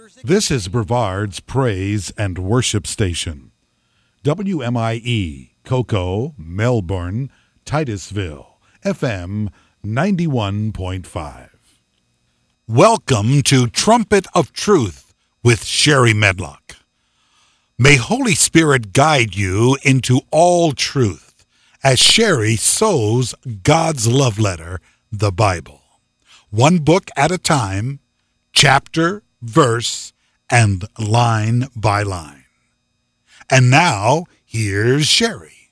This is Brevard's Praise and Worship Station. WMIE, Cocoa, Melbourne, Titusville, FM 91.5. Welcome to Trumpet of Truth with Sherry Medlock. May Holy Spirit guide you into all truth as Sherry sows God's love letter, the Bible. One book at a time, chapter, verse, and line by line. And now, here's Sherry.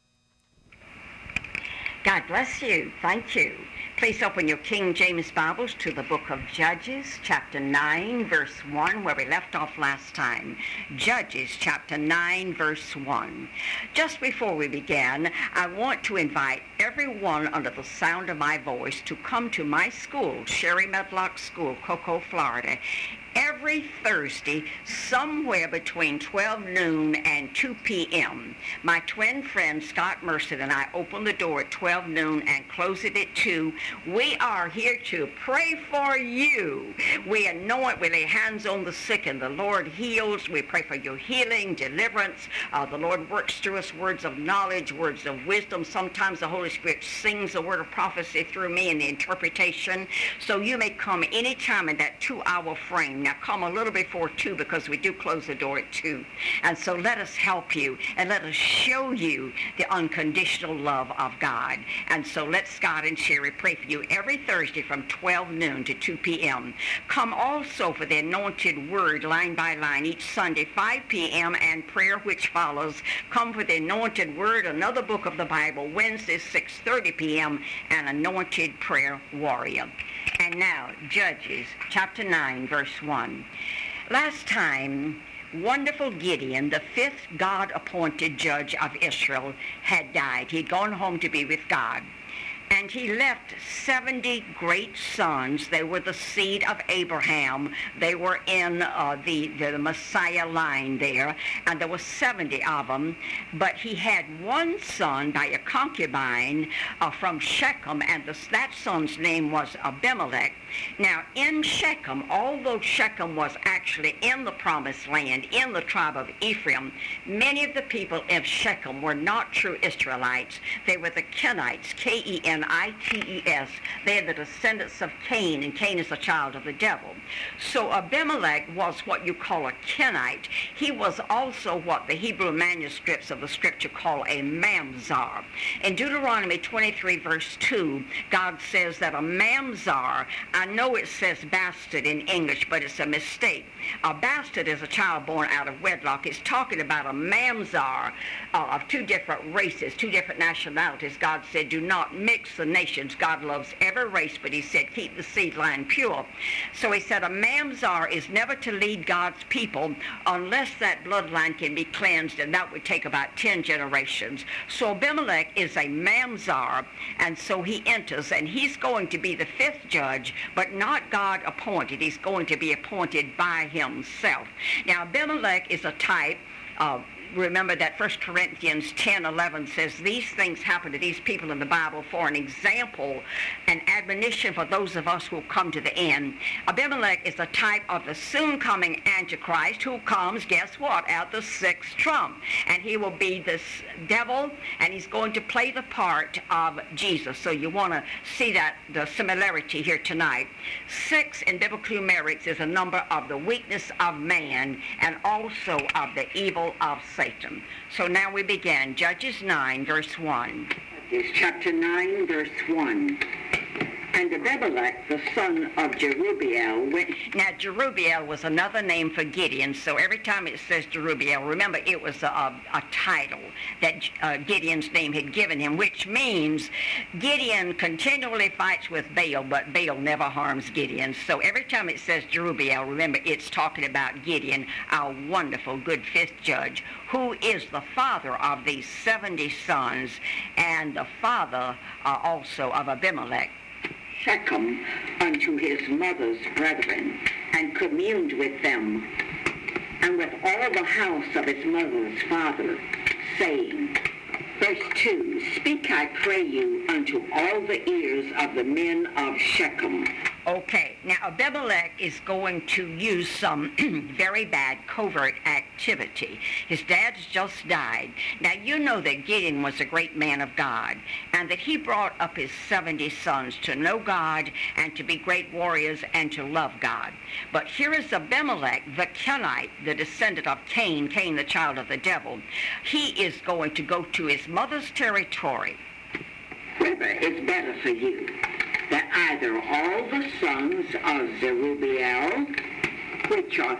God bless you. Thank you. Please open your King James Bibles to the book of Judges, chapter 9, verse 1, where we left off last time. Judges, chapter 9, verse 1. Just before we begin, I want to invite everyone under the sound of my voice to come to my school, Sherry Medlock School, Cocoa, Florida, every Thursday, somewhere between 12 noon and 2 p.m. My twin friend, Scott Mercer, and I open the door at 12 noon and close it at 2. We are here to pray for you. We anoint, we lay hands on the sick, and the Lord heals. We pray for your healing, deliverance. The Lord works through us words of knowledge, words of wisdom. Sometimes the Holy Spirit sings a word of prophecy through me in the interpretation. So you may come anytime in that 2-hour frame. Now come a little before 2 because we do close the door at 2. And so let us help you and let us show you the unconditional love of God. And so let Scott and Sherry pray for you every Thursday from 12 noon to 2 p.m. Come also for the anointed word line by line each Sunday 5 p.m. and prayer which follows. Come for the anointed word, another book of the Bible, Wednesday 6:30 p.m. and anointed prayer warrior. And now, Judges chapter 9, verse 1. Last time, wonderful Gideon, the 5th God-appointed judge of Israel, had died. He'd gone home to be with God. And he left 70 great sons. They were the seed of Abraham. They were in the Messiah line there. And there were 70 of them. But he had one son by a concubine from Shechem. And that son's name was Abimelech. Now, in Shechem, although Shechem was actually in the promised land, in the tribe of Ephraim, many of the people of Shechem were not true Israelites. They were the Kenites, K-E-N-I-T-E-S. They are the descendants of Cain, and Cain is a child of the devil. So Abimelech was what you call a Kenite. He was also what the Hebrew manuscripts of the scripture call a mamzar. In Deuteronomy 23, verse 2, God says that a mamzar, I know it says bastard in English, but it's a mistake. A bastard is a child born out of wedlock. It's talking about a mamzar of two different races, two different nationalities. God said, do not mix the nations. God loves every race, but he said, keep the seed line pure. So he said a mamzar is never to lead God's people unless that bloodline can be cleansed, and that would take about 10 generations. So Abimelech is a mamzar, and so he enters, and he's going to be the 5th judge, but not God appointed. He's going to be appointed by himself. Now, Abimelech is a type of, remember that 1 Corinthians 10:11 says these things happen to these people in the Bible for an example, an admonition for those of us who come to the end. Abimelech is a type of the soon coming Antichrist who comes, guess what, at the 6th trump. And he will be this devil, and he's going to play the part of Jesus. So you want to see that, the similarity here tonight. 6 in biblical numerics is a number of the weakness of man and also of the evil of Satan. So now we begin. Judges 9, verse 1. Judges chapter 9, verse 1. And Abimelech, the son of Jerubbaal, went... Now, Jerubbaal was another name for Gideon, so every time it says Jerubbaal, remember it was a title that Gideon's name had given him, which means Gideon continually fights with Baal, but Baal never harms Gideon. So every time it says Jerubbaal, remember it's talking about Gideon, our wonderful, good 5th judge, who is the father of these 70 sons and the father also of Abimelech. Shechem unto his mother's brethren, and communed with them, and with all the house of his mother's father, saying, verse 2, speak, I pray you, unto all the ears of the men of Shechem, Okay, now Abimelech is going to use some very bad covert activity. His dad's just died. Now you know that Gideon was a great man of God, and that he brought up his 70 sons to know God and to be great warriors and to love God. But here is Abimelech, the Kenite, the descendant of Cain, Cain the child of the devil. He is going to go to his mother's territory. Whether it's better for you that either all the sons of Zerubbabel, which are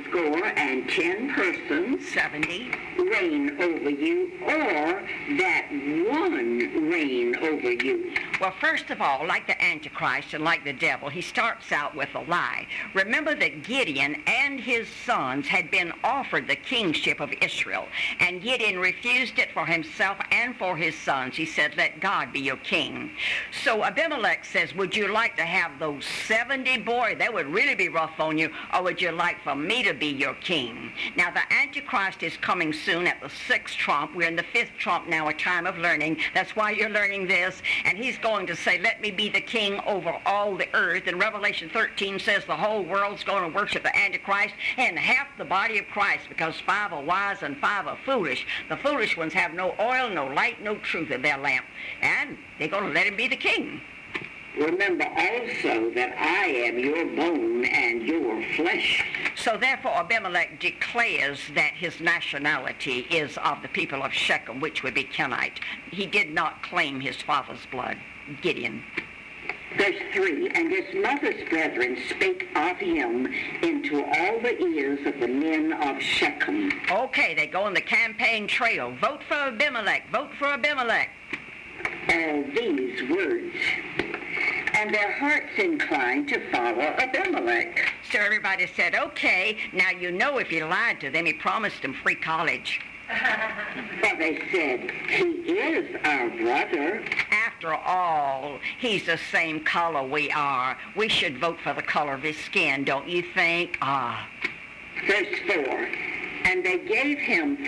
70 persons, 70, reign over you, or that one reign over you. Well, first of all, like the Antichrist and like the devil, he starts out with a lie. Remember that Gideon and his sons had been offered the kingship of Israel, and Gideon refused it for himself and for his sons. He said, let God be your king. So Abimelech says, would you like to have those 70? Boy, that would really be rough on you. Or would you like for me to be your king? Now, the Antichrist is coming soon at the 6th trump. We're in the 5th trump now, a time of learning. That's why you're learning this. And he's going to say, let me be the king over all the earth. And Revelation 13 says the whole world's going to worship the Antichrist and half the body of Christ, because 5 are wise and 5 are foolish. The foolish ones have no oil, no light, no truth in their lamp. And they're going to let him be the king. Remember also that I am your bone and your flesh. So therefore Abimelech declares that his nationality is of the people of Shechem, which would be Kenite. He did not claim his father's blood, Gideon. Verse 3, and his mother's brethren spake of him into all the ears of the men of Shechem. Okay, they go on the campaign trail. Vote for Abimelech. Vote for Abimelech. All these words. And their hearts inclined to follow Abimelech. So everybody said, okay, now you know if he lied to them, he promised them free college. But they said, he is our brother. After all, he's the same color we are. We should vote for the color of his skin, don't you think? Verse 4, and they gave him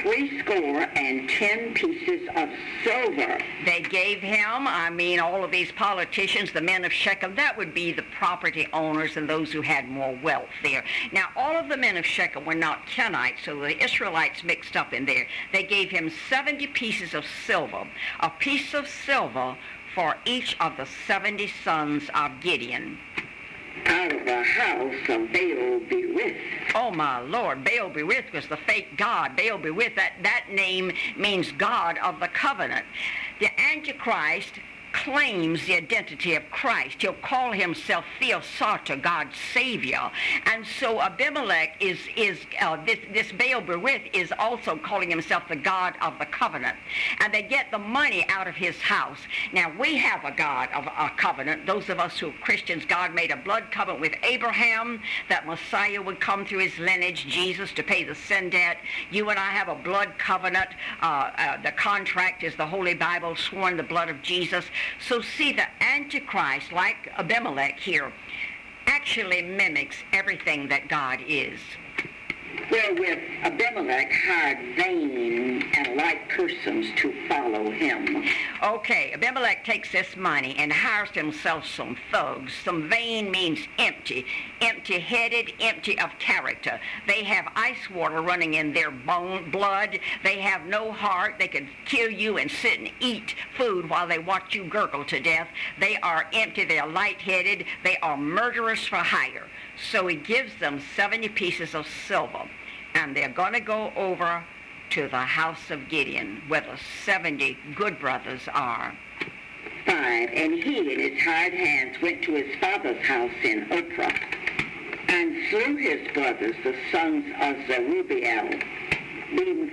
70 pieces of silver. They gave him, all of these politicians, the men of Shechem, that would be the property owners and those who had more wealth there. Now, all of the men of Shechem were not Kenites, so the Israelites mixed up in there. They gave him 70 pieces of silver, a piece of silver for each of the 70 sons of Gideon. Out of the house of Baal-berith. Oh, my Lord, Baal-berith was the fake god. Baal-berith, that name means God of the covenant. The Antichrist claims the identity of Christ. He'll call himself Theosata, God's Savior. And so Abimelech this Baal-berith is also calling himself the God of the covenant. And they get the money out of his house. Now, we have a God of a covenant. Those of us who are Christians, God made a blood covenant with Abraham, that Messiah would come through his lineage, Jesus, to pay the sin debt. You and I have a blood covenant. The contract is the Holy Bible, sworn the blood of Jesus. So see, the Antichrist, like Abimelech here, actually mimics everything that God is. Wherewith Abimelech hired vain and like persons to follow him. Okay, Abimelech takes this money and hires himself some thugs. Some vain means empty, empty-headed, empty of character. They have ice water running in their blood. They have no heart. They can kill you and sit and eat food while they watch you gurgle to death. They are empty. They are light-headed. They are murderers for hire. So he gives them 70 pieces of silver, and they're going to go over to the house of Gideon, where the 70 good brothers are. 5, and he and his hired hands went to his father's house in Ophrah, and slew his brothers, the sons of Zerubbabel, being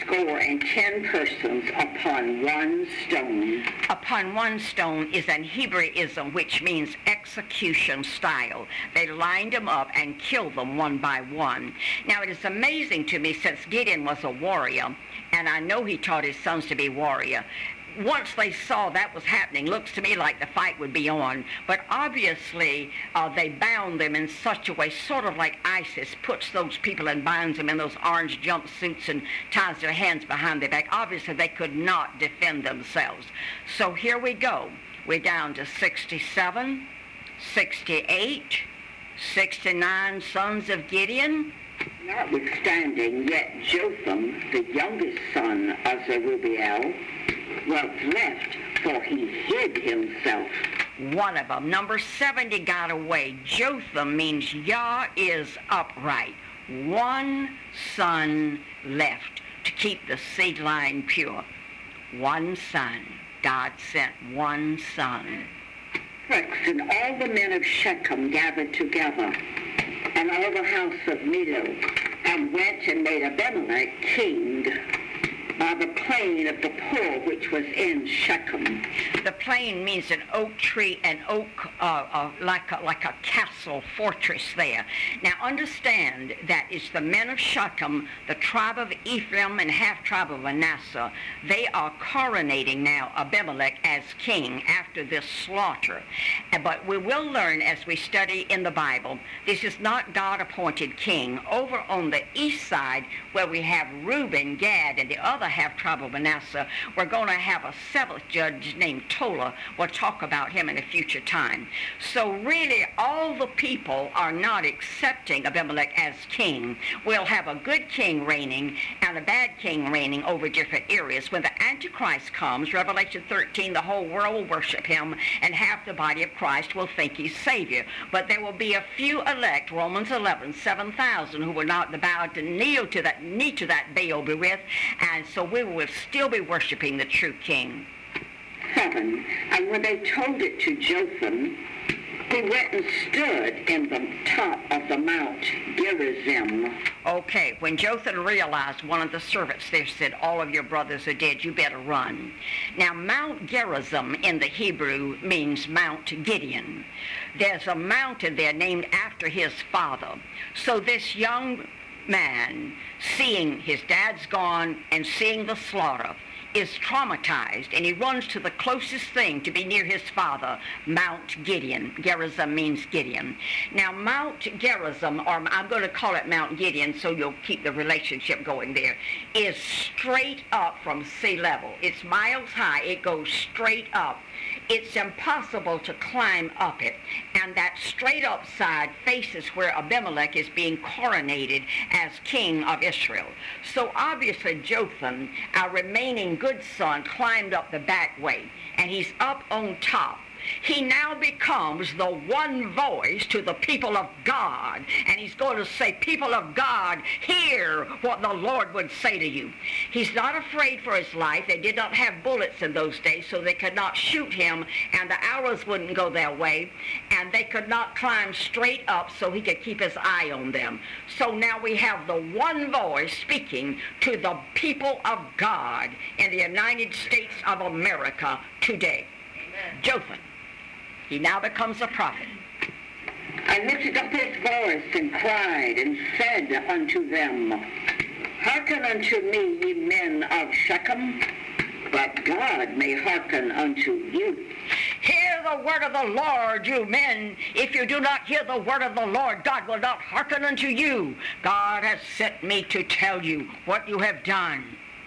70 persons upon one stone. Upon one stone is an Hebraism which means execution style. They lined them up and killed them one by one. Now, it is amazing to me, since Gideon was a warrior, and I know he taught his sons to be warrior, once they saw that was happening, looks to me like the fight would be on. But obviously, they bound them in such a way, sort of like ISIS puts those people and binds them in those orange jumpsuits and ties their hands behind their back. Obviously, they could not defend themselves. So here we go. We're down to 67, 68, 69 sons of Gideon. Notwithstanding, yet Jotham, the youngest son of Zerubbabel, was left, for he hid himself. One of them. Number 70 got away. Jotham means Yah is upright. One son left to keep the seed line pure. One son. God sent one son. And all the men of Shechem gathered together, and all the house of Millo, and went and made Abimelech king by the plain of the pool which was in Shechem. The plain means an oak tree, an oak like a castle fortress there. Now understand that it's the men of Shechem, the tribe of Ephraim and half tribe of Manasseh. They are coronating now Abimelech as king after this slaughter. But we will learn as we study in the Bible, this is not God-appointed king. Over on the east side, where we have Reuben, Gad, and the other half tribe of Manasseh, we're going to have a seventh judge named Tola. We'll talk about him in a future time. So really, all the people are not accepting Abimelech as king. We'll have a good king reigning and a bad king reigning over different areas. When the Antichrist comes, Revelation 13, the whole world will worship him, and half the body of Christ will think he's Savior. But there will be a few elect, Romans 11, 7,000, who will not bow to kneel to that Baal berith, and so we will still be worshiping the true king. 7. And when they told it to Jotham, he went and stood in the top of the Mount Gerizim. Okay, when Jotham realized, one of the servants there said, all of your brothers are dead, you better run. Now, Mount Gerizim in the Hebrew means Mount Gideon. There's a mountain there named after his father. So this young man, seeing his dad's gone and seeing the slaughter, is traumatized, and he runs to the closest thing to be near his father, Mount Gideon. Gerizim means Gideon. Now, Mount Gerizim, or I'm going to call it Mount Gideon so you'll keep the relationship going there, is straight up from sea level. It's miles high. It goes straight up. It's impossible to climb up it. And that straight up side faces where Abimelech is being coronated as king of Israel. So obviously Jotham, our remaining good son, climbed up the back way, and he's up on top. He now becomes the one voice to the people of God. And he's going to say, people of God, hear what the Lord would say to you. He's not afraid for his life. They did not have bullets in those days, so they could not shoot him, and the arrows wouldn't go their way. And they could not climb straight up so he could keep his eye on them. So now we have the one voice speaking to the people of God in the United States of America today. Amen. Jotham. He now becomes a prophet. And lifted up his voice and cried and said unto them, Hearken unto me, ye men of Shechem, but God may hearken unto you. Hear the word of the Lord, you men. If you do not hear the word of the Lord, God will not hearken unto you. God has sent me to tell you what you have done.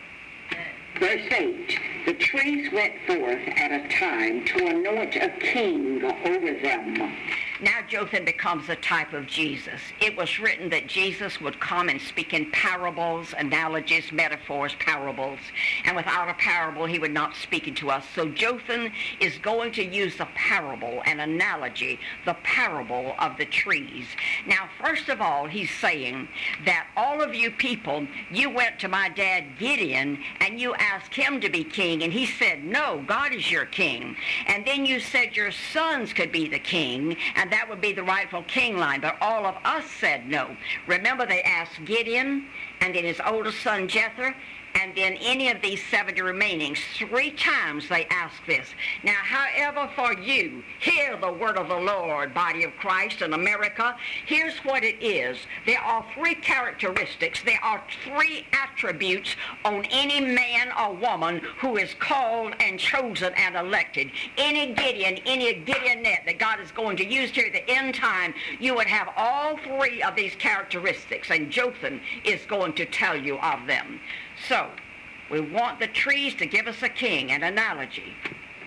Verse 8, the trees went forth at a time to anoint a king over them. Now Jotham becomes a type of Jesus. It was written that Jesus would come and speak in parables, analogies, metaphors, parables. And without a parable, he would not speak into us. So Jotham is going to use the parable, an analogy, the parable of the trees. Now, first of all, he's saying that all of you people, you went to my dad Gideon and you asked him to be king, and he said, no, God is your king. And then you said your sons could be the king, and that would be the rightful king line, but all of us said no. Remember, they asked Gideon, and then his oldest son Jether, and then any of these 70 remaining. 3 times they asked this. Now, however, for you, hear the word of the Lord, body of Christ in America. Here's what it is. There are 3 characteristics. There are 3 attributes on any man or woman who is called and chosen and elected. Any Gideon, any Gideonette that God is going to use here at the end time, you would have all 3 of these characteristics, and Jotham is going to tell you of them. So, we want the trees to give us a king, an analogy.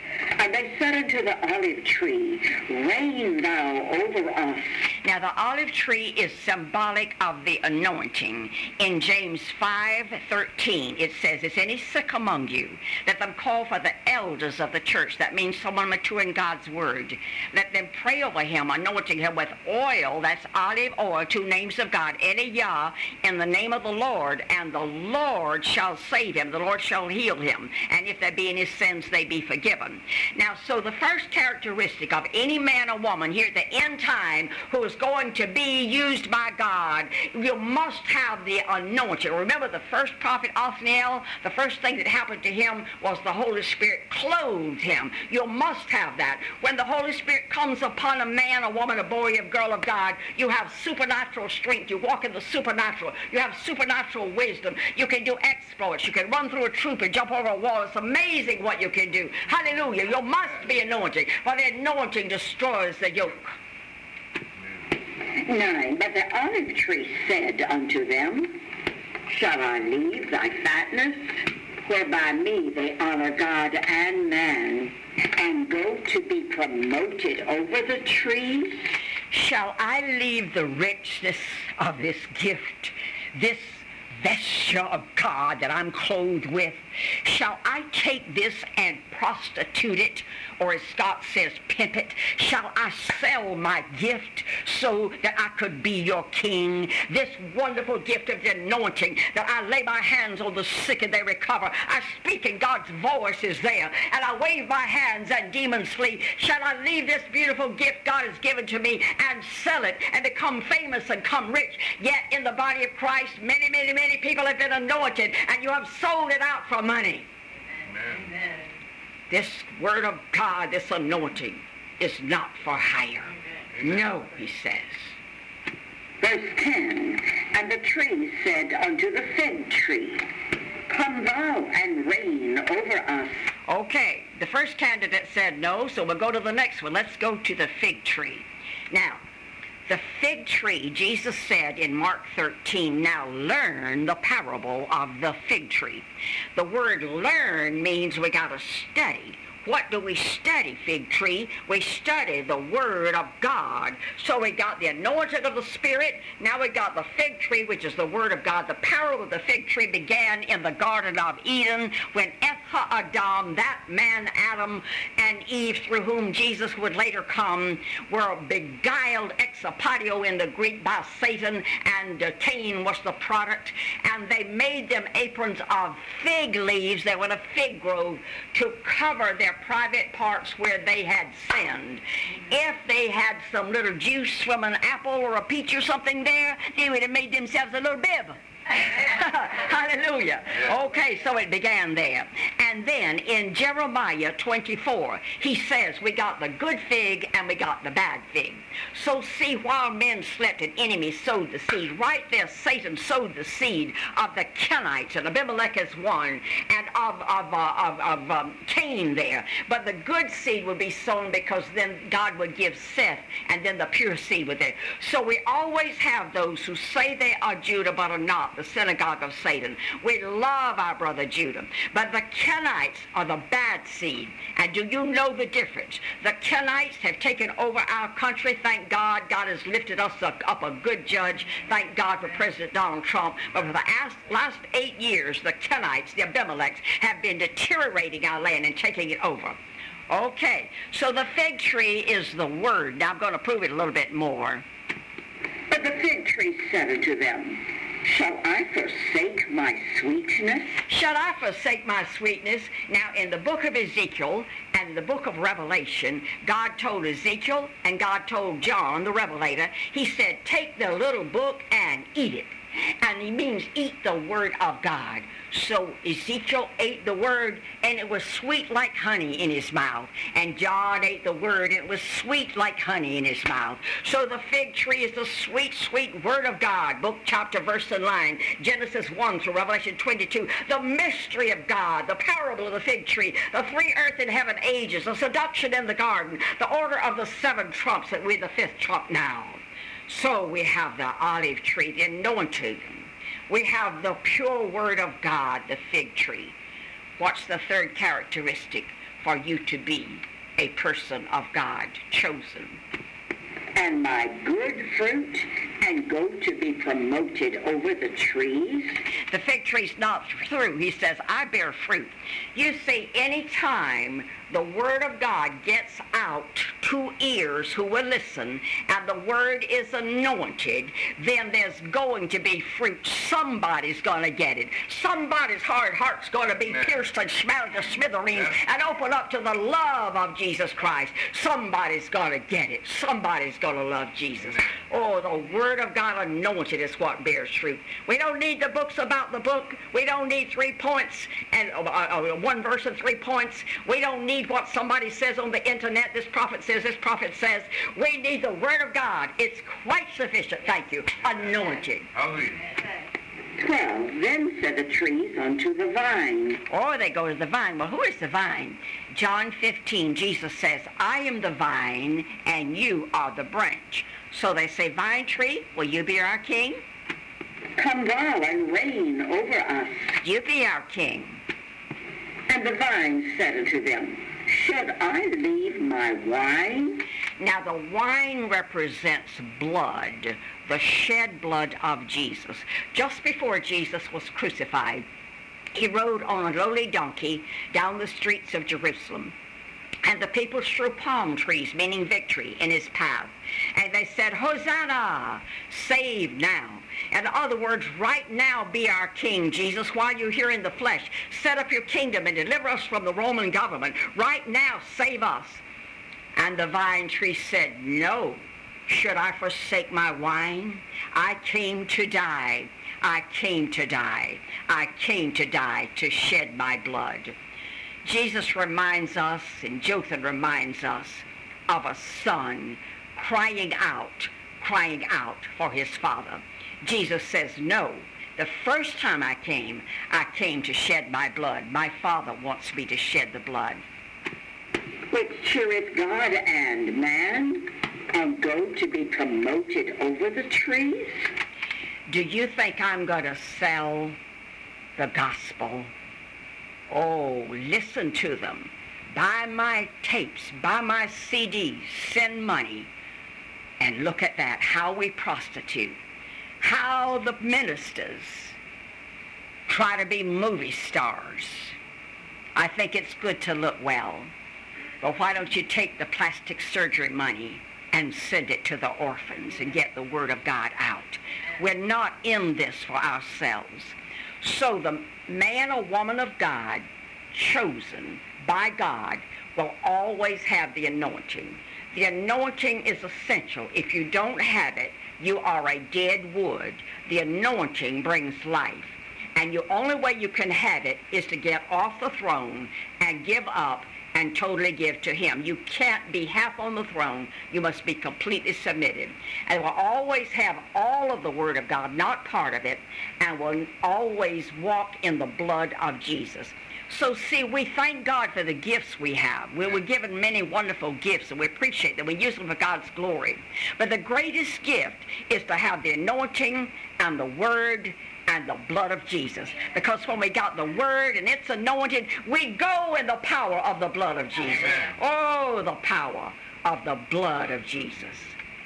And they said unto the olive tree, Reign thou over us. Now, the olive tree is symbolic of the anointing. In James 5:13, it says, Is any sick among you? Let them call for the elders of the church. That means someone mature in God's word. Let them pray over him, anointing him with oil. That's olive oil, two names of God, Eliyah, in the name of the Lord. And the Lord shall save him. The Lord shall heal him. And if there be any sins, they be forgiven. Now, so the first characteristic of any man or woman here at the end time who is going to be used by God, you must have the anointing. Remember the first prophet Othniel, the first thing that happened to him was the Holy Spirit clothed him. You must have that. When the Holy Spirit comes upon a man, a woman, a boy, a girl of God, you have supernatural strength. You walk in the supernatural. You have supernatural wisdom. You can do exploits. You can run through a troop and jump over a wall. It's amazing what you can do. Hallelujah. You must be anointed, for the anointing destroys the yoke. 9. But the olive tree said unto them, Shall I leave thy fatness, whereby me they honor God and man, and go to be promoted over the trees? Shall I leave the richness of this gift, this vesture of God that I'm clothed with? Shall I take this and prostitute it, or as Scott says, pimp it? Shall I sell my gift so that I could be your king? This wonderful gift of the anointing, that I lay my hands on the sick and they recover. I speak and God's voice is there, and I wave my hands and demons flee. Shall I leave this beautiful gift God has given to me and sell it and become famous and come rich? Yet in the body of Christ, many, many, many people have been anointed, and you have sold it out for money. Amen. This word of God, this anointing, is not for hire. Amen. No, he says. Verse 10, And the tree said unto the fig tree, Come thou and reign over us. Okay, the first candidate said no, so we'll go to the next one. Let's go to the fig tree. Now, the fig tree, Jesus said in Mark 13, Now learn the parable of the fig tree. The word learn means we got to study. What do we study, fig tree? We study the Word of God. So we got the anointing of the Spirit. Now we got the fig tree, which is the Word of God. The parable of the fig tree began in the Garden of Eden when Adam, that man Adam and Eve, through whom Jesus would later come, were beguiled ex opatio in the Greek by Satan, and Cain was the product. And they made them aprons of fig leaves. They were in a fig grove to cover their private parts where they had sinned. If they had some little juice from an apple or a peach or something there, they would have made themselves a little bib. Hallelujah. Okay, so it began there. And then in Jeremiah 24, he says we got the good fig and we got the bad fig. So see, while men slept, an enemy sowed the seed. Right there, Satan sowed the seed of the Kenites, and Abimelech is one, and of Cain there. But the good seed would be sown because then God would give Seth, and then the pure seed would there. So we always have those who say they are Judah but are not, the synagogue of Satan. We love our brother Judah, but the Kenites are the bad seed. And do you know the difference? The Kenites have taken over our country. Thank God. God has lifted us up a good judge. Thank God for President Donald Trump. But for the last 8 years, the Kenites, the Abimelechs, have been deteriorating our land and taking it over. Okay, so the fig tree is the word. Now I'm going to prove it a little bit more. But the fig tree said unto them, Shall I forsake my sweetness? Shall I forsake my sweetness? Now, in the book of Ezekiel and the book of Revelation, God told Ezekiel and God told John, the Revelator, he said, take the little book and eat it. And he means eat the word of God. So Ezekiel ate the word, and it was sweet like honey in his mouth. And John ate the word, and it was sweet like honey in his mouth. So the fig tree is the sweet, sweet word of God. Book, chapter, verse, and line. Genesis 1 through Revelation 22. The mystery of God, the parable of the fig tree, the three earth and heaven ages, the seduction in the garden, the order of the seven trumps, and we're the fifth trump now. So we have the olive tree, the anointing. We have the pure word of God, the fig tree. What's the third characteristic for you to be? a person of God, chosen. And my good fruit, and go to be promoted over the trees? The fig tree's not through. He says, I bear fruit. You see, any time the Word of God gets out to ears who will listen, and the Word is anointed, then there's going to be fruit. Somebody's going to get it. Somebody's hard heart's going to be pierced and smashed to smithereens and open up to the love of Jesus Christ. Somebody's going to get it. Somebody's going to love Jesus. Oh, the Word of God anointed is what bears fruit. We don't need the books about the book. We don't need 3 points and 1 verse and 3 points. We don't need what somebody says on the internet. This prophet says, this prophet says. We need the Word of God. It's quite sufficient. Thank you. Anointed. Hallelujah. 12. Then said the trees unto the vine. Or they go to the vine. Well, who is the vine? John 15, Jesus says, I am the vine, and you are the branch. So they say, vine tree, will you be our king? Come thou and reign over us. You be our king. And the vine said unto them, should I leave my wine? Now the wine represents blood, the shed blood of Jesus. Just before Jesus was crucified, he rode on a lowly donkey down the streets of Jerusalem. And the people threw palm trees, meaning victory, in his path. And they said, Hosanna, save now. In other words, right now be our king, Jesus, while you're here in the flesh. Set up your kingdom and deliver us from the Roman government. Right now, save us. And the vine tree said, no. Should I forsake my wine? I came to die. I came to die. I came to die to shed my blood. Jesus reminds us, and Jotham reminds us, of a son crying out for his father. Jesus says, no, the first time I came to shed my blood. My Father wants me to shed the blood. Which cheereth God and man, and go to be promoted over the trees? Do you think I'm going to sell the gospel? Oh, listen to them. Buy my tapes, buy my CDs, send money. And look at that, how we prostitute. How the ministers try to be movie stars. I think it's good to look well. But why don't you take the plastic surgery money and send it to the orphans and get the Word of God out? We're not in this for ourselves. So the man or woman of God, chosen by God, will always have the anointing. The anointing is essential. If you don't have it, you are a dead wood. The anointing brings life. And the only way you can have it is to get off the throne and give up and totally give to him. You can't be half on the throne. You must be completely submitted. And will always have all of the Word of God, not part of it, and will always walk in the blood of Jesus. So see, we thank God for the gifts we have. We were given many wonderful gifts, and we appreciate them. We use them for God's glory. But the greatest gift is to have the anointing and the Word and the blood of Jesus. Because when we got the Word and it's anointed, we go in the power of the blood of Jesus. Amen. Oh, the power of the blood of Jesus.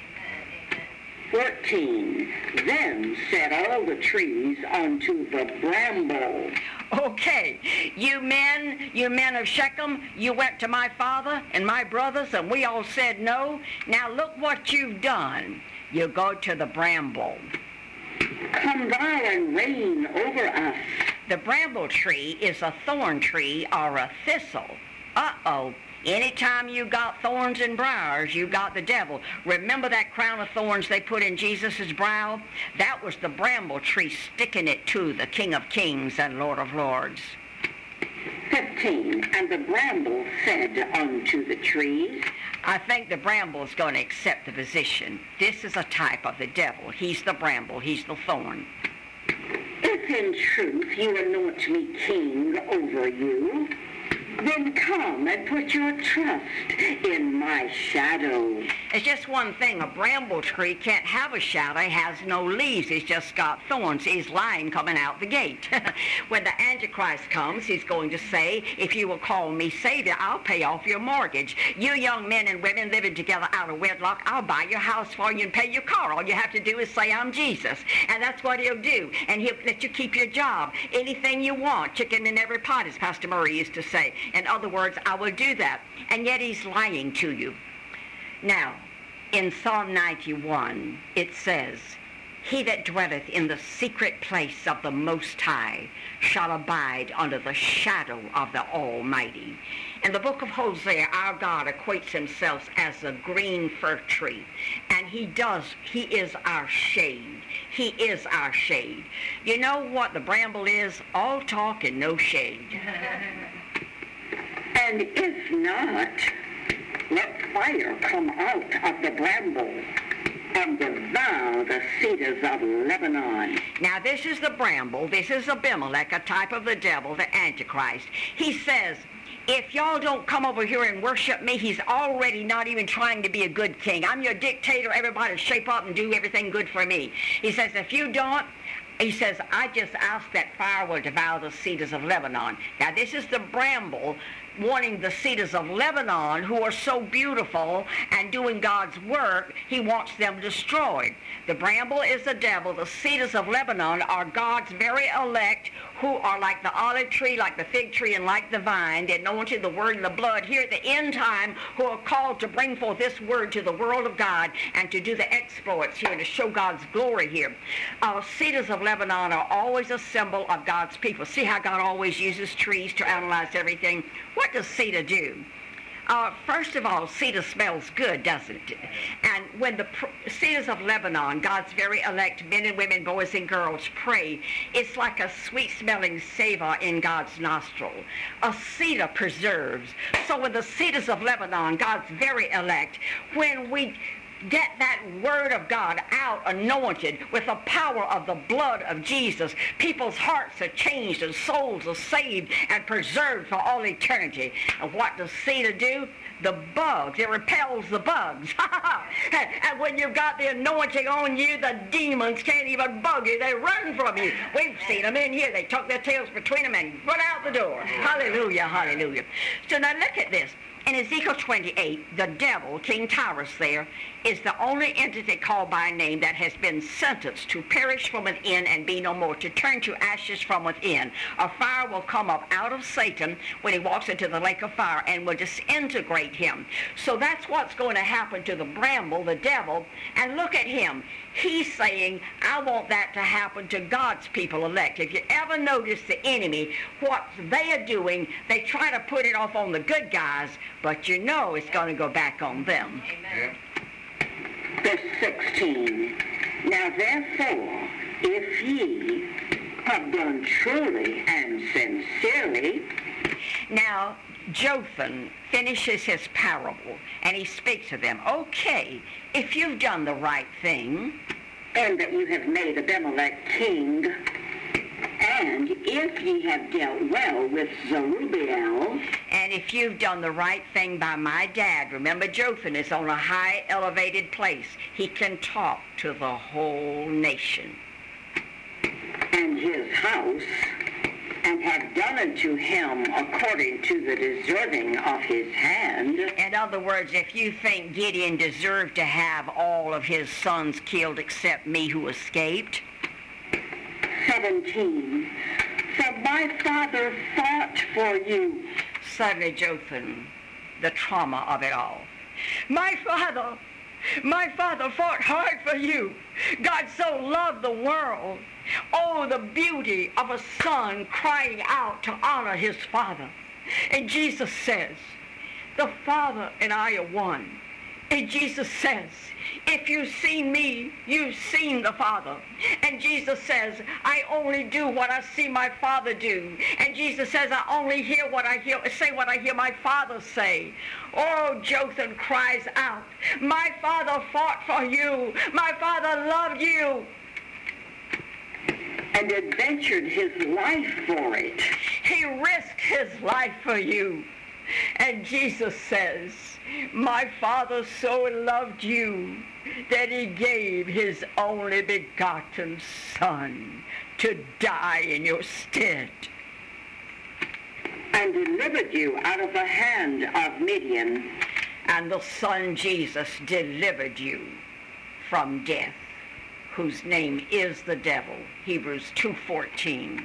14. Then said all the trees unto the bramble. Okay, you men of Shechem, you went to my father and my brothers, and we all said no. Now look what you've done. You go to the bramble. Come thou and reign over us. The bramble tree is a thorn tree or a thistle. Uh-oh. Anytime you got thorns and briars, you got the devil. Remember that crown of thorns they put in Jesus' brow? That was the bramble tree sticking it to the King of Kings and Lord of Lords. 15. And the bramble said unto the trees. I think the bramble is going to accept the position. This is a type of the devil. He's the bramble. He's the thorn. If in truth you anoint me king over you, Then come and put your trust in my shadow. It's just one thing. A bramble tree can't have a shadow. It has no leaves. It's just got thorns. He's lying coming out the gate. When the Antichrist comes, he's going to say, if you will call me Savior, I'll pay off your mortgage. You young men and women living together out of wedlock, I'll buy your house for you and pay your car. All you have to do is say, I'm Jesus. And that's what he'll do. And he'll let you keep your job. Anything you want. Chicken in every pot, as Pastor Murray used to say. In other words, I will do that. And yet he's lying to you. Now, in Psalm 91, it says, he that dwelleth in the secret place of the Most High shall abide under the shadow of the Almighty. In the book of Hosea, our God equates himself as a green fir tree. And he is our shade. He is our shade. You know what the bramble is? All talk and no shade. And if not, let fire come out of the bramble and devour the cedars of Lebanon. Now, this is the bramble. This is Abimelech, a type of the devil, the Antichrist. He says, if y'all don't come over here and worship me, he's already not even trying to be a good king. I'm your dictator. Everybody shape up and do everything good for me. He says, if you don't, he says, I just ask that fire will devour the cedars of Lebanon. Now, this is the bramble wanting the cedars of Lebanon, who are so beautiful and doing God's work. He wants them destroyed. The bramble is the devil. The cedars of Lebanon are God's very elect, who are like the olive tree, like the fig tree, and like the vine. They're anointed the word and the blood here at the end time, who are called to bring forth this word to the world of God and to do the exploits here, to show God's glory here. Cedars of Lebanon are always a symbol of God's people. See how God always uses trees to analyze everything? What does cedar do? First of all, cedar smells good, doesn't it? And when the cedars of Lebanon, God's very elect men and women, boys and girls, pray, it's like a sweet-smelling savor in God's nostril. A cedar preserves. So when the cedars of Lebanon, God's very elect, when we get that word of God out anointed with the power of the blood of Jesus, people's hearts are changed and souls are saved and preserved for all eternity. And what does cedar do? The bugs. It repels the bugs. And when you've got the anointing on you, the demons can't even bug you. They run from you. We've seen them in here. They tuck their tails between them and run out the door. Hallelujah, hallelujah. So now look at this. In Ezekiel 28, the devil, King Tyrus there, is the only entity called by name that has been sentenced to perish from within and be no more, to turn to ashes from within. A fire will come up out of Satan when he walks into the lake of fire and will disintegrate him. So that's what's going to happen to the bramble, the devil. And look at him. He's saying, I want that to happen to God's people elect. If you ever notice the enemy, what they are doing, they try to put it off on the good guys, but you know it's going to go back on them. Amen. Verse 16. Now therefore, if ye have done truly and sincerely. Now, Jotham finishes his parable, and he speaks to them. Okay, if you've done the right thing, and that you have made Abimelech king, and if ye have dealt well with Zerubbabel, and if you've done the right thing by my dad, remember Jotham is on a high elevated place. He can talk to the whole nation. And his house, and have done unto him according to the deserving of his hand. In other words, if you think Gideon deserved to have all of his sons killed except me who escaped. 17. For my father fought for you. Suddenly, Jotham, the trauma of it all. My father fought hard for you. God so loved the world. Oh, the beauty of a son crying out to honor his father. And Jesus says, the Father and I are one. And Jesus says, if you've seen me, you've seen the Father. And Jesus says, I only do what I see my Father do. And Jesus says, I only say what I hear my Father say. Oh, Jotham cries out, my Father fought for you. My Father loved you. And adventured his life for it. He risked his life for you. And Jesus says, my Father so loved you that he gave his only begotten Son to die in your stead. And delivered you out of the hand of Midian. And the Son Jesus delivered you from death, whose name is the devil. Hebrews 2:14.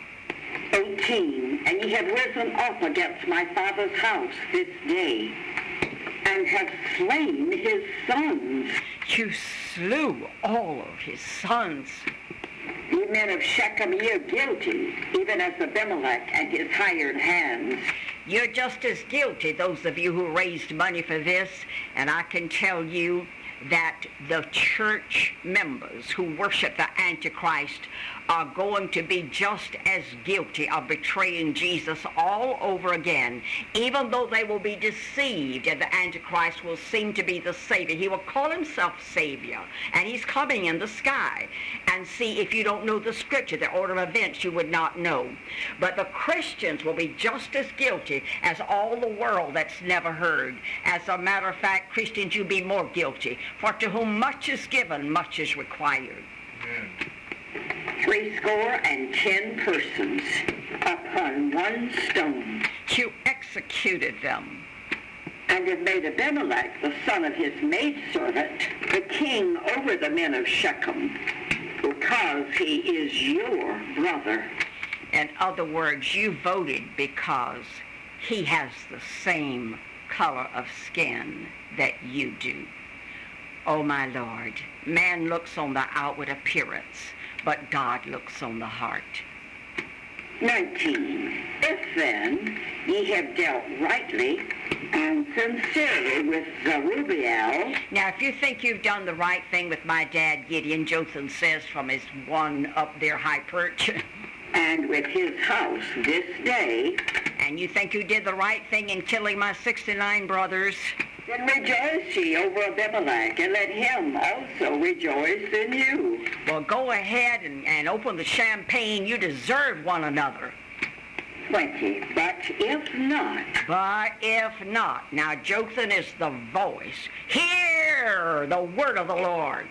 18. And ye have risen up against my Father's house this day, and have slain his sons. You slew all of his sons. Ye men of Shechem, ye are guilty, even as Abimelech and his hired hands. You're just as guilty, those of you who raised money for this, and I can tell you that the church members who worship the Antichrist are going to be just as guilty of betraying Jesus all over again, even though they will be deceived and the Antichrist will seem to be the Savior. He will call himself Savior, and he's coming in the sky. And see, if you don't know the Scripture, the order of events, you would not know. But the Christians will be just as guilty as all the world that's never heard. As a matter of fact, Christians, you be more guilty. For to whom much is given, much is required. Amen. 70 persons upon one stone. You executed them. And have made Abimelech, the son of his maidservant, the king over the men of Shechem, because he is your brother. In other words, you voted because he has the same color of skin that you do. Oh, my Lord, man looks on the outward appearance, but God looks on the heart. 19. If then ye have dealt rightly and sincerely with Zerubbabel. Now, if you think you've done the right thing with my dad, Gideon, Jotham says from his one up there high perch, and with his house this day, and you think you did the right thing in killing my 69 brothers, then rejoice ye over Abimelech, and let him also rejoice in you. well, go ahead and open the champagne. You deserve one another. 20. But if not, But if not, now Jotham is the voice. Hear the word of the Lord.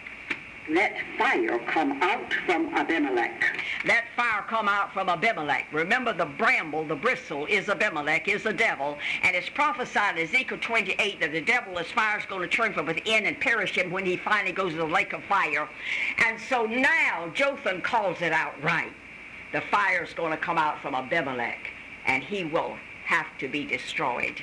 let fire come out from Abimelech. Let fire come out from Abimelech. Remember, the bramble, the bristle, is Abimelech, is the devil. And it's prophesied in Ezekiel 28 that the devil, as fire, is going to turn from within and perish him when he finally goes to the lake of fire. And so now Jotham calls it out right. The fire is going to come out from Abimelech, and he will have to be destroyed.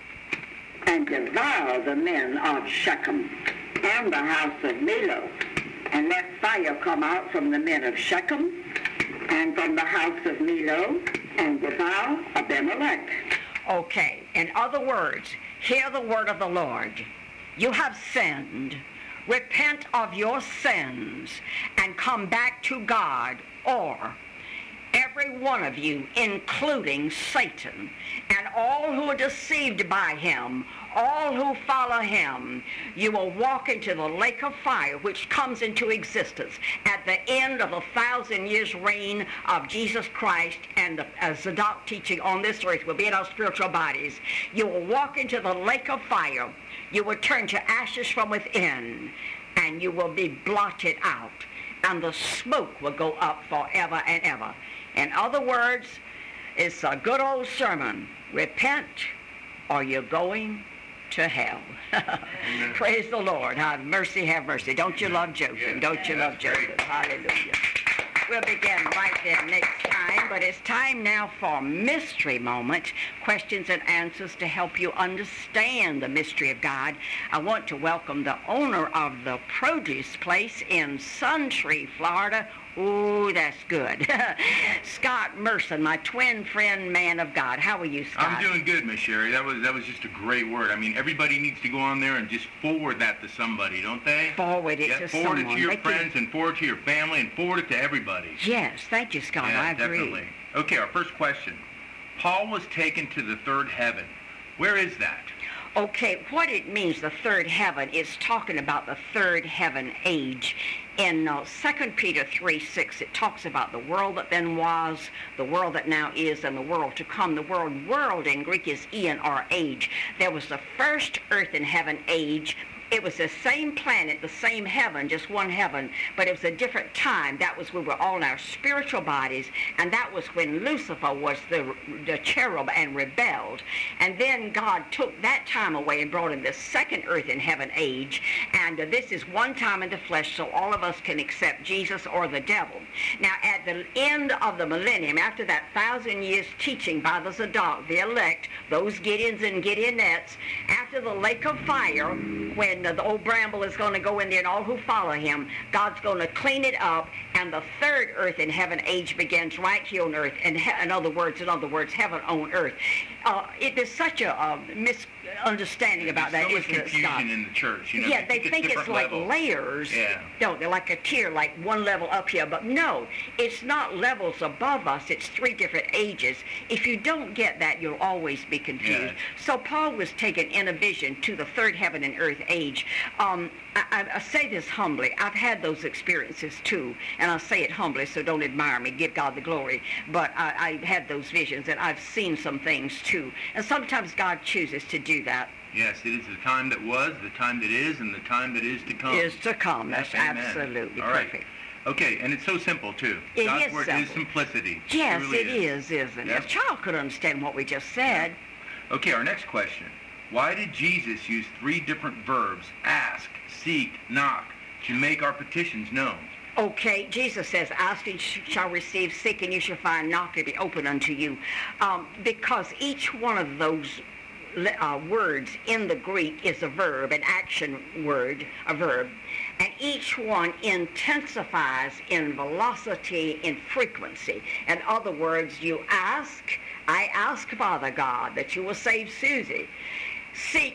And devour the men of Shechem and the house of Milo, and let fire come out from the men of Shechem and from the house of Milo, and devour Abimelech. Okay, in other words, hear the word of the Lord. You have sinned. Repent of your sins and come back to God, or every one of you, including Satan, and all who are deceived by him, all who follow him, you will walk into the lake of fire, which comes into existence at the end of the 1,000 years reign of Jesus Christ, and the Zadok teaching on this earth will be in our spiritual bodies. You will walk into the lake of fire. You will turn to ashes from within, and you will be blotted out, and the smoke will go up forever and ever. In other words, it's a good old sermon. Repent, or you're going to hell. Praise the Lord. Have mercy, have mercy. Don't you love Joseph? Don't you love Joseph? Hallelujah. We'll begin right there next time, but it's time now for Mystery Moment, questions and answers to help you understand the mystery of God. I want to welcome the owner of the produce place in Suntree, Florida. Ooh, that's good. Scott Merson, my twin friend, man of God. How are you, Scott? I'm doing good, Miss Sherry. That was just a great word. I mean, everybody needs to go on there and just forward that to somebody, don't they? Forward it to someone. Forward it to your friends and forward it to your family and forward it to everybody. Yes, thank you, Scott. Yeah, I agree. Definitely. Okay, our first question. Paul was taken to the third heaven. Where is that? Okay, what it means, the third heaven, is talking about the third heaven age. In 2 Peter 3:6, it talks about the world that then was, the world that now is, and the world to come. The word world in Greek is eon, or age. There was the first earth and heaven age. It was the same planet, the same heaven, just one heaven, but it was a different time. That was when we were all in our spiritual bodies, and that was when Lucifer was the cherub and rebelled. And then God took that time away and brought in the second earth and heaven age, and this is one time in the flesh, so all of us can accept Jesus or the devil. Now, at the end of the millennium, after that 1,000 years teaching by the Zadok, the elect, those Gideons and Gideonettes, after the lake of fire, when the old bramble is going to go in there and all who follow him, God's going to clean it up, and the third earth and heaven age begins right here on earth. And in other words, heaven on earth. There's such a misunderstanding about that, isn't it, Scott? Confusion in the church. Yeah, they think it's like layers. Yeah. No, they're like a tier, like one level up here. But no, it's not levels above us. It's three different ages. If you don't get that, you'll always be confused. Yeah. So Paul was taken in a vision to the third heaven and earth age. I say this humbly. I've had those experiences too, and I say it humbly, so don't admire me. Give God the glory. But I had those visions, and I've seen some things too. And sometimes God chooses to do that. Yes, it is the time that was, the time that is, and the time that is to come. Is to come. That's Amen. absolutely All right. perfect. Okay, and it's so simple, too. It God's is word simple. is simplicity. Yes, really it is, isn't Yep. it? A child could understand what we just said. Okay, our next question. Why did Jesus use three different verbs, ask, seek, knock, to make our petitions known? Okay, Jesus says, ask and you shall receive, seek and you shall find, knock and be open unto you. Because each one of those words in the Greek is a verb, an action word, a verb. And each one intensifies in velocity, in frequency. In other words, you ask, I ask, Father God, that you will save Susie. Seek,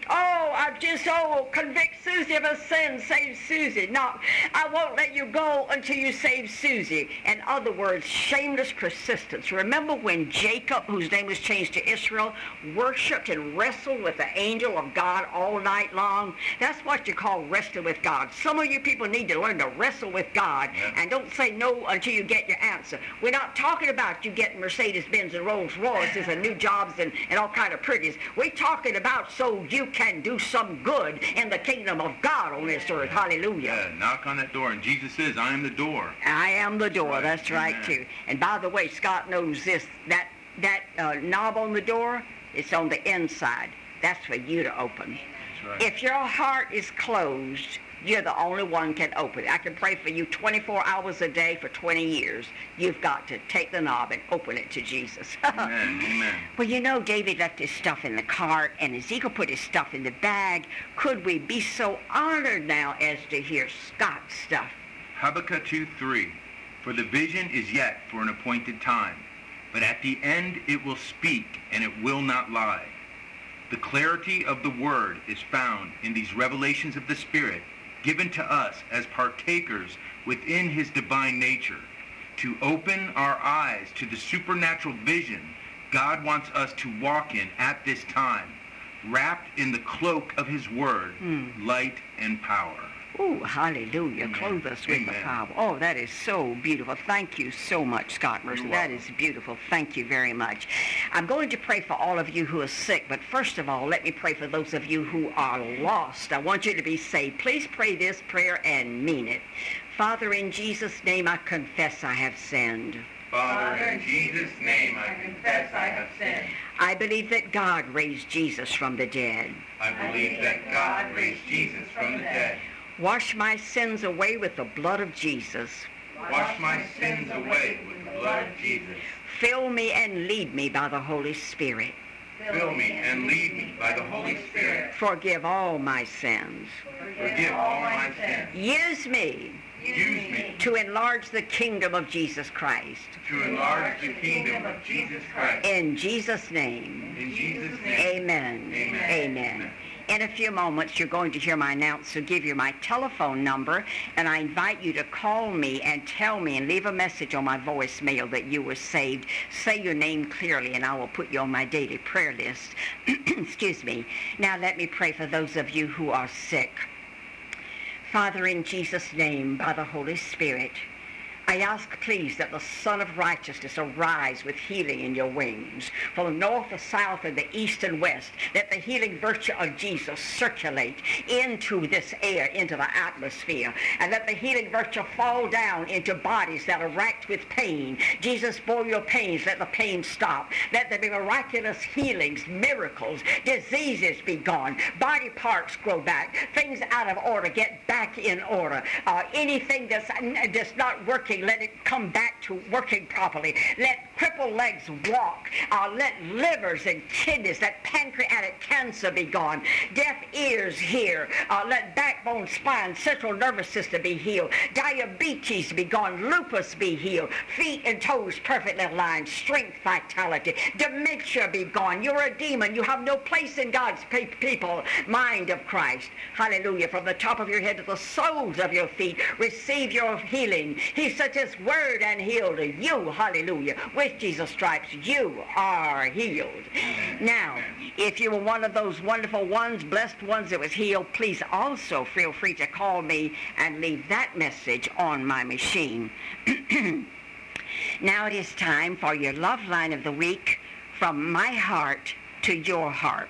convict Susie of her sin, save Susie. No, I won't let you go until you save Susie. In other words, shameless persistence. Remember when Jacob, whose name was changed to Israel, worshipped and wrestled with the angel of God all night long? That's what you call wrestling with God. Some of you people need to learn to wrestle with God, and don't say no until you get your answer. We're not talking about you getting Mercedes-Benz and Rolls-Royces and new jobs and all kind of pretties. We're talking about so you can do some good in the kingdom of God on this earth. Hallelujah. Yeah, knock on that door, and Jesus says, I am the door. I am the door. That's right, Amen. too. And by the way, Scott knows this. That knob on the door, it's on the inside. That's for you to open. That's right. If your heart is closed, you're the only one can open it. I can pray for you 24 hours a day for 20 years. You've got to take the knob and open it to Jesus. Amen, amen. Well, you know, David left his stuff in the cart, and Ezekiel put his stuff in the bag. Could we be so honored now as to hear Scott's stuff? Habakkuk 2:3. For the vision is yet for an appointed time, but at the end it will speak, and it will not lie. The clarity of the word is found in these revelations of the Spirit, given to us as partakers within his divine nature, to open our eyes to the supernatural vision God wants us to walk in at this time, wrapped in the cloak of his word, light and power. Oh, hallelujah. Amen. Clothe us with the Amen. power. Oh, that is so beautiful. Thank you so much, Scott Mercer. You're That welcome. is beautiful. Thank you very much. I'm going to pray for all of you who are sick, but first of all, let me pray for those of you who are lost. I want you to be saved. Please pray this prayer and mean it. Father, in Jesus' name, I confess I have sinned. Father, in Jesus' name I confess I have sinned. I believe that God raised Jesus from the dead. I believe that God raised Jesus from the dead. Wash my sins away with the blood of Jesus. Wash my sins away with the blood of Jesus. Fill me and lead me by the Holy Spirit. Fill me and lead me by the Holy Spirit. Forgive all my sins. Forgive all my sins. Use me Use me to enlarge the kingdom of Jesus Christ. to enlarge the kingdom of Jesus Christ. In Jesus' name, In Jesus' name. amen. Amen. Amen. In a few moments, you're going to hear my announcer give you my telephone number, and I invite you to call me and tell me and leave a message on my voicemail that you were saved. Say your name clearly, and I will put you on my daily prayer list. Excuse me. Now let me pray for those of you who are sick. Father, in Jesus' name, by the Holy Spirit, I ask, please, that the Son of Righteousness arise with healing in your wings. From the north, the south, and the east and west, let the healing virtue of Jesus circulate into this air, into the atmosphere. And let the healing virtue fall down into bodies that are racked with pain. Jesus bore your pains. Let the pain stop. Let there be miraculous healings, miracles, diseases be gone. Body parts grow back. Things out of order get back in order. Anything that's not working, let it come back to working properly. Let crippled legs walk. Let livers and kidneys, let pancreatic cancer be gone. Deaf ears hear. Let backbone, spine, central nervous system be healed. Diabetes be gone. Lupus be healed. Feet and toes perfectly aligned. Strength, vitality. Dementia be gone. You're a demon. You have no place in God's people. Mind of Christ. Hallelujah. From the top of your head to the soles of your feet, receive your healing. He sent his word and healed you. Hallelujah. With Jesus' stripes, you are healed. Now, if you were one of those wonderful ones, blessed ones that was healed, please also feel free to call me and leave that message on my machine. Now it is time for your love line of the week, from my heart to your heart.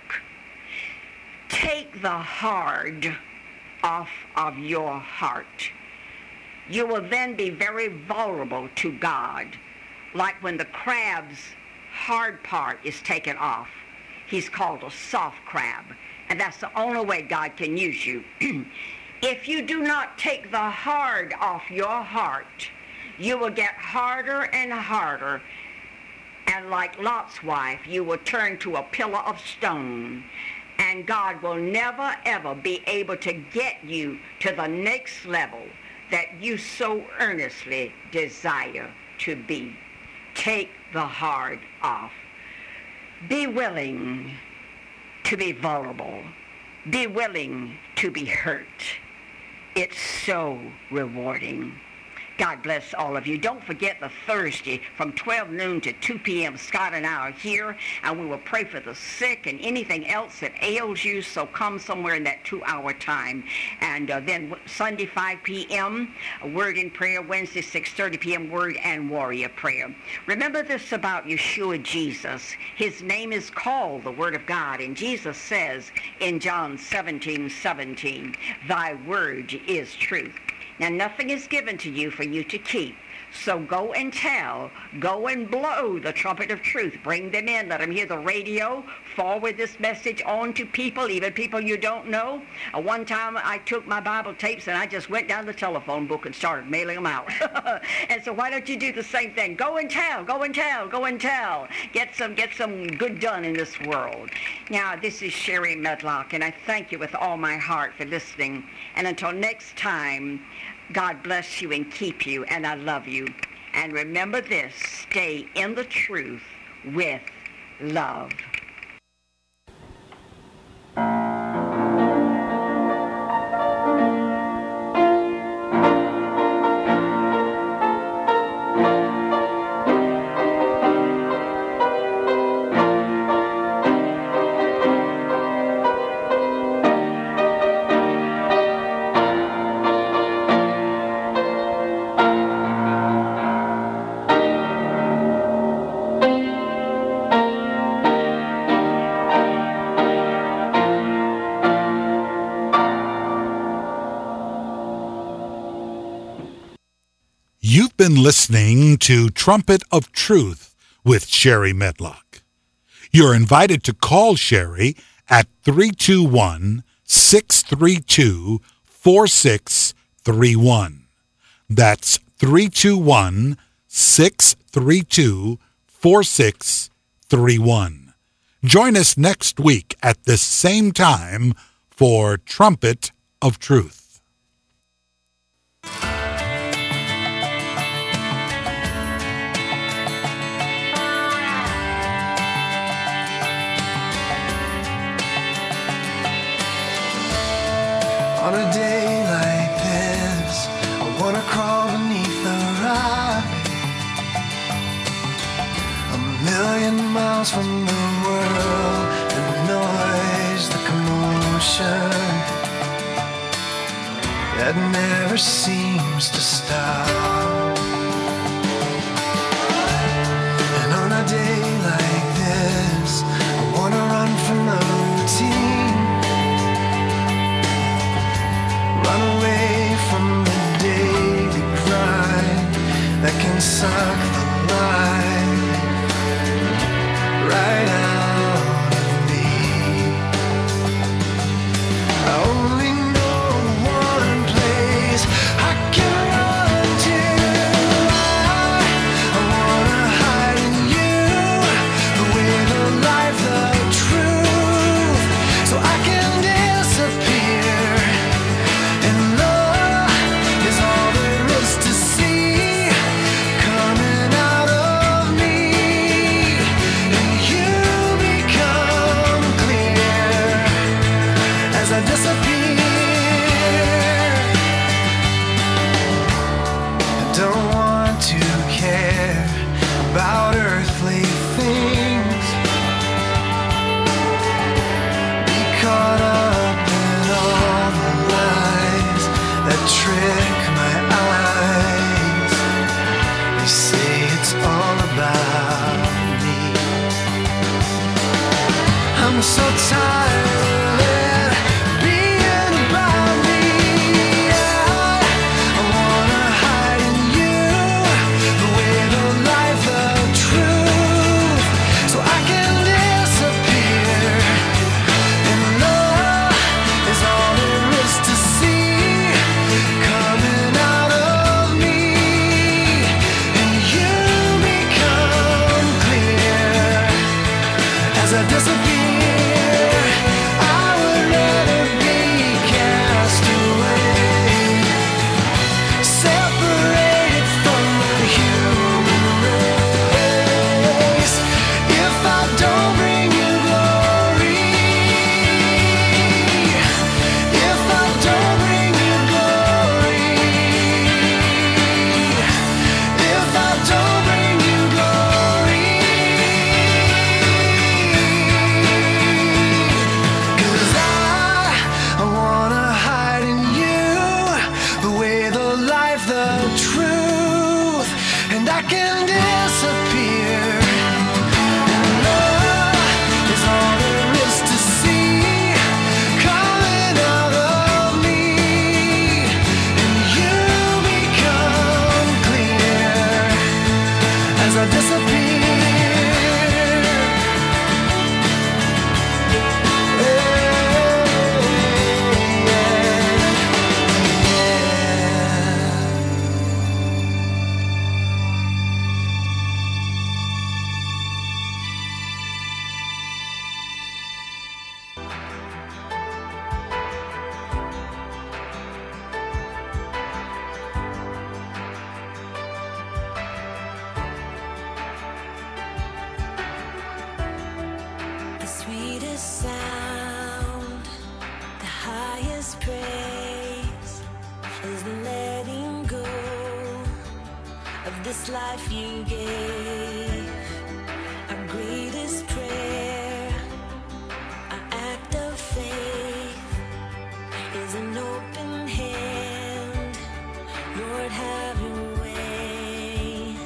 Take the hard off of your heart. You will then be very vulnerable to God. Like when the crab's hard part is taken off. He's called a soft crab. And that's the only way God can use you. If you do not take the hard off your heart, you will get harder and harder. And like Lot's wife, you will turn to a pillar of stone. And God will never, ever be able to get you to the next level that you so earnestly desire to be. Take the hard off. Be willing to be vulnerable. Be willing to be hurt. It's so rewarding. God bless all of you. Don't forget the Thursday from 12 noon to 2 p.m. Scott and I are here, and we will pray for the sick and anything else that ails you, so come somewhere in that 2-hour time. And then Sunday 5 p.m., Word and Prayer. Wednesday 6:30 p.m., Word and Warrior Prayer. Remember this about Yeshua Jesus. His name is called the Word of God, and Jesus says in John 17:17, "Thy word is truth." Now, nothing is given to you for you to keep. So go and tell. Go and blow the trumpet of truth. Bring them in. Let them hear the radio. Forward this message on to people, even people you don't know. One time I took my Bible tapes and I just went down the telephone book and started mailing them out. And so why don't you do the same thing? Go and tell. Go and tell. Go and tell. Get some good done in this world. Now, this is Sherry Medlock, and I thank you with all my heart for listening. And until next time, God bless you and keep you, and I love you. And remember this, stay in the truth with love. You've been listening to Trumpet of Truth with Sherry Medlock. You're invited to call Sherry at 321-632-4631. That's 321-632-4631. Join us next week at this same time for Trumpet of Truth. a day like this, I wanna crawl beneath the rock. 1,000,000 miles from the world, the noise, the commotion that never seems to stop. And on a day like this, I wanna run from the routine, run away from the daily grind that can suck the life right out of me. I only know one place I can run to. I wanna hide in you, the way, the life, the truth, so I can disappear. And love is all there is to see, coming out of me, and you become clear as I disappear. I don't want to care about earthly things, be caught up in all the lies that trick my eyes. They say it's all about me. I'm so tired of it being about me. I wanna hide in you, the way, the life, the truth, so I can disappear. And love is all there is to see, coming out of me, and you become clear as I disappear. I would rather be cast away, separated from the human race, if I don't bring you glory, if I don't bring you glory, if I don't bring you glory. 'Cause I wanna hide in you, the way, the life, the truth, and I can disappear. And love is all there is to see, coming out of me, and you become clear as I disappear. The sweetest sound, the highest praise is letting go of this life you gave. Our greatest prayer, our act of faith is an open hand. Lord, have your way.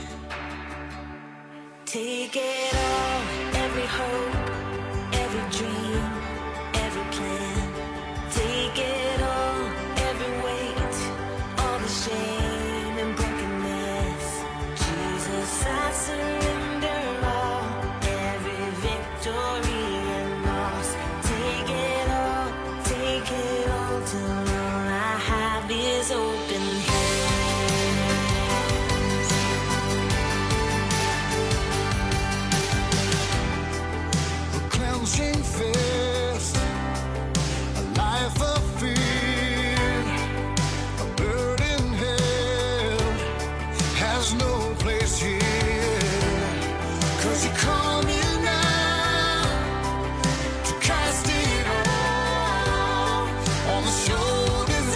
Take it all, every hope, every dream, every plan. Take it all, every weight, all the shame and brokenness. Jesus, I surrender all, every victory and loss. Take it all till all I have is open hands. A cleansing fist, a life of fear, a burden held has no place here. 'Cause you call me now to cast it all on the shoulders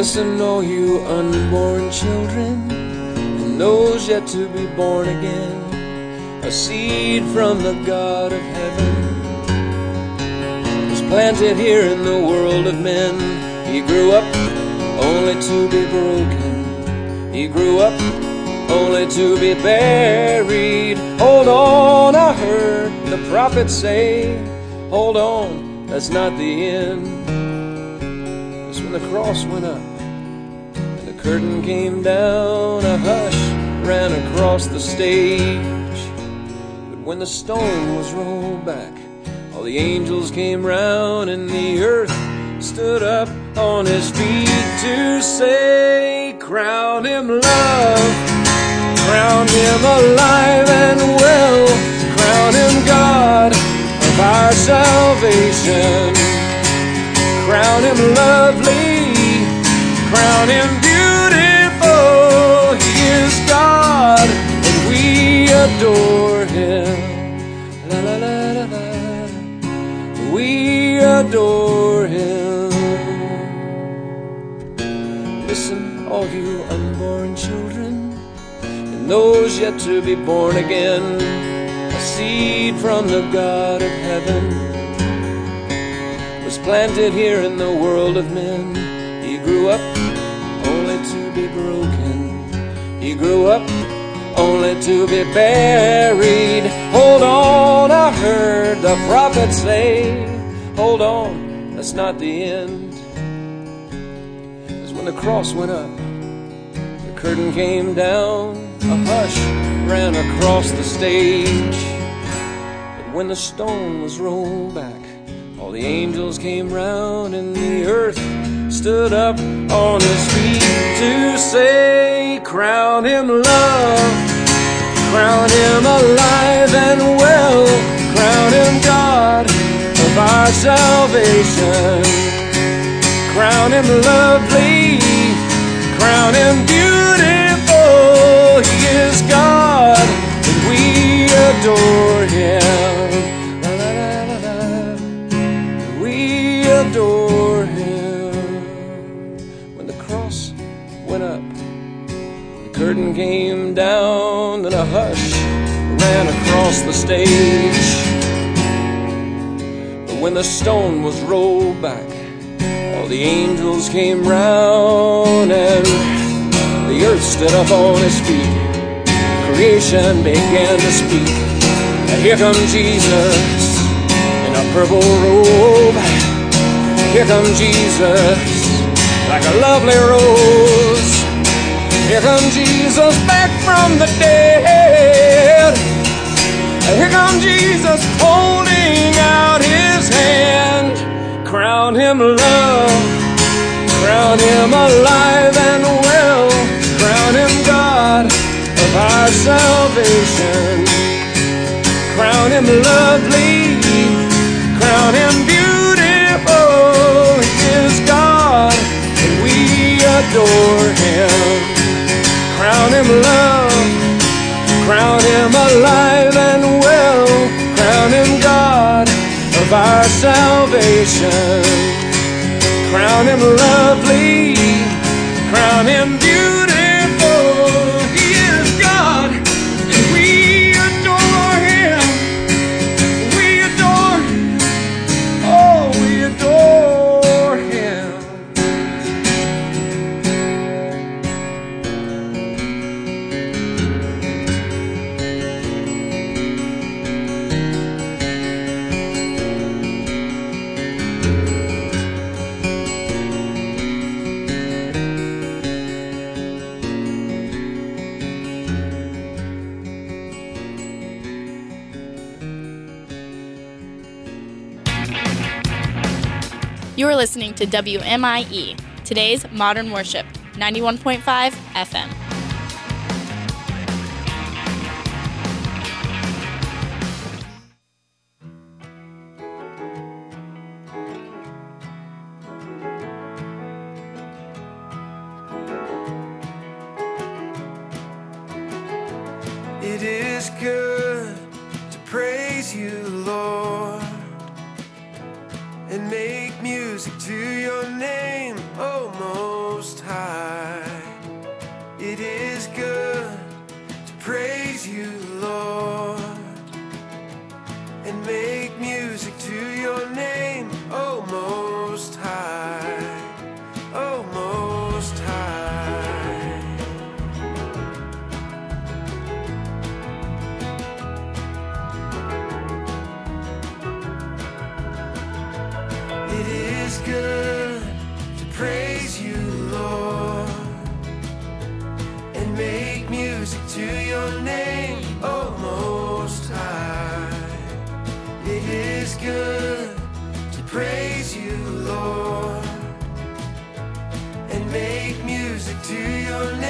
Listen, all you unborn children, and those yet to be born again, a seed from the God of heaven was planted here in the world of men. He grew up only to be broken. He grew up only to be buried. Hold on, I heard the prophet say, hold on, that's not the end. It's when the cross went up and the curtain came down, a hush ran across the stage. But when the stone was rolled back, all the angels came round, and the earth stood up on his feet to say, crown him love, crown him alive and well, crown him God of our salvation, crown him lovely, crown him beautiful. He is God and we adore him. La la la la la. We adore him. Listen, all you unborn children, and those yet to be born again, a seed from the God of heaven was planted here in the world of men. He grew up only to be broken. He grew up only to be buried. Hold on, I heard the prophet say, hold on, that's not the end. As when the cross went up, the curtain came down, a hush ran across the stage. But when the stone was rolled back, all the angels came round, and the earth stood up on his feet to say, crown him love, crown him alive and well, crown him God of our salvation, crown him lovely, crown him beautiful. He is God and we adore him. La, la, la, la, la. We adore him. When the cross went up, the curtain came down, and a hush ran across the stage. But when the stone was rolled back, all the angels came round, and the earth stood up on its feet. Creation began to speak. And here comes Jesus in a purple robe. Here comes Jesus like a lovely rose. Here comes Jesus back from the dead. Here comes Jesus holding out his hand. Crown him love, crown him alive and well, crown him God of our salvation, crown him lovely, crown him beautiful. He is God and we adore him. Crown him love, crown him alive and well, crown him God of our salvation, crown him lovely, crown him beautiful. He is God and we adore him. We adore him. Oh, we adore him. You are listening to WMIE, today's Modern Worship, 91.5 FM. It is good to praise you, Lord, and make music to your name, oh Most hear your name.